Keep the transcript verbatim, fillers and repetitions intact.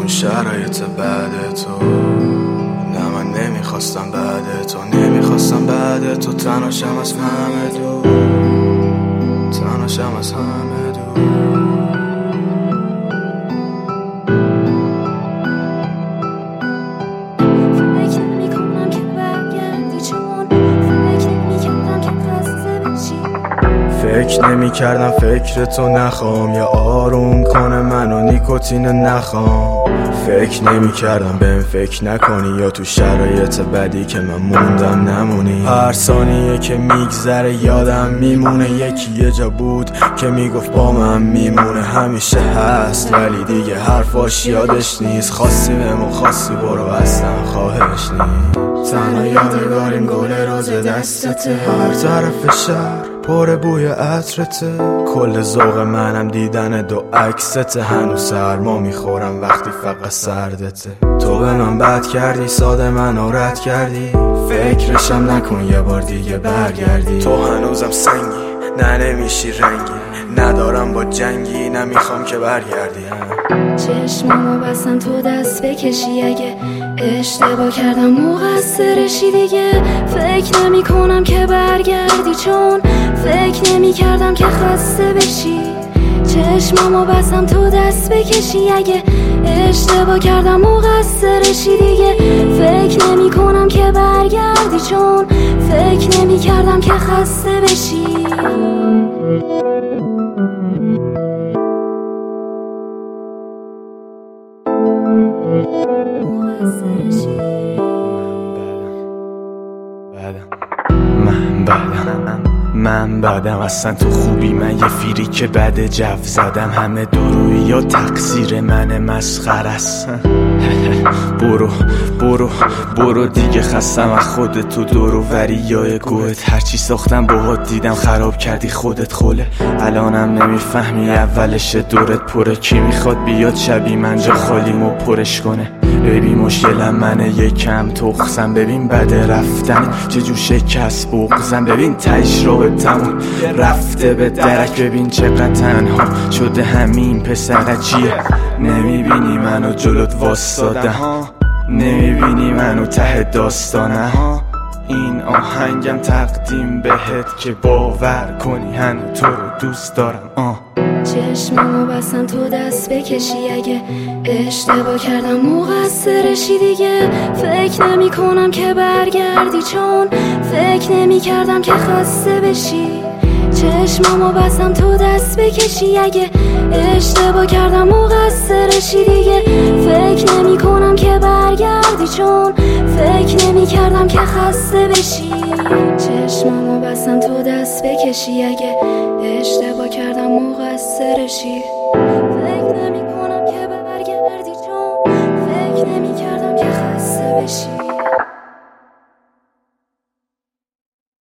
شرایط بعد تو. نه من نمیخواستم بعد تو، نمیخواستم بعد تو تنهاشم از همه دور، تنهاشم از همه دور. فکر نمی کردم فکر تو نخوام یا آروم کنه منو نیکوتین نخوام. فکر نمی کردم بهم فکر نکنی یا تو شرایط بدی که من موندم نمونی. هر ثانیه که میگذره یادم میمونه یکی یه جا بود که میگفت با من میمونه. همیشه هست ولی دیگه حرفاش یادش نیست. خواستی بهم خواستی برو اصلا خواهش نیست. تنها یادگاریم گل روز دستته، هر طرف شهر پر بوی عطرته. کل ذوق منم دیدن دو عکسته. هنوز سرما میخورم وقتی فقط سردته. تو به من بد کردی، ساده منو رد کردی. فکرشم نکن یه بار دیگه برگردی. تو هنوزم سنگی، نه نمیشی رنگی. ندارم با جنگی، نمیخوام که برگردی. چشمامو بستم تو دست بکشی، اگه اشتباه کردم مقصرشی دیگه. فکر نمی کنم که برگردی چون فکر نمی کردم که خسته بشی. چشمامو بستم تو دست بکشی، اگه اشتباه کردم مقصرشی دیگه. فکر نمی کنم که برگردی چون فکر نمی کردم که خسته بشی. من بعدم من بعدم اصلا تو خوبی، من یه فیری که بد جو زدم. همه درویی یا تقصیر من مسخر است. برو برو برو دیگه، خستم از خودت تو دورو وری یا گوهت. هرچی ساختم باهات دیدم خراب کردی خودت خوله. الانم نمیفهمی اولش دورت پره. کی میخواد بیاد شبی من جا خالیمو پرش کنه. ببین مشکلم منه یکم تخزم. ببین بده رفتن چه جو شکست بغزم. ببین تهش رو به تموم رفته به درک. ببین چقدر تنها شده همین پسر چیه. نمیبینی منو جلوت واسادم، نمیبینی منو ته داستانه. این آهنگم تقدیم بهت که باور کنی هنو تو رو دوست دارم. آه چشمامو بستم تو دست بکشی، اگه اشتباه کردم مقصرشی دیگه. فکر نمی کنم که برگردی چون فکر نمی کردم که خسته بشی. چشمامو بستم تو دست بکشی، اگه اشتباه کردم مقصرشی دیگه. فکر نمی کنم که برگردی چون فکر نمی کردم که خسته بشی. چشمامو بستم تو دست بکشی، اگه اشتباه کردم مقصرشی.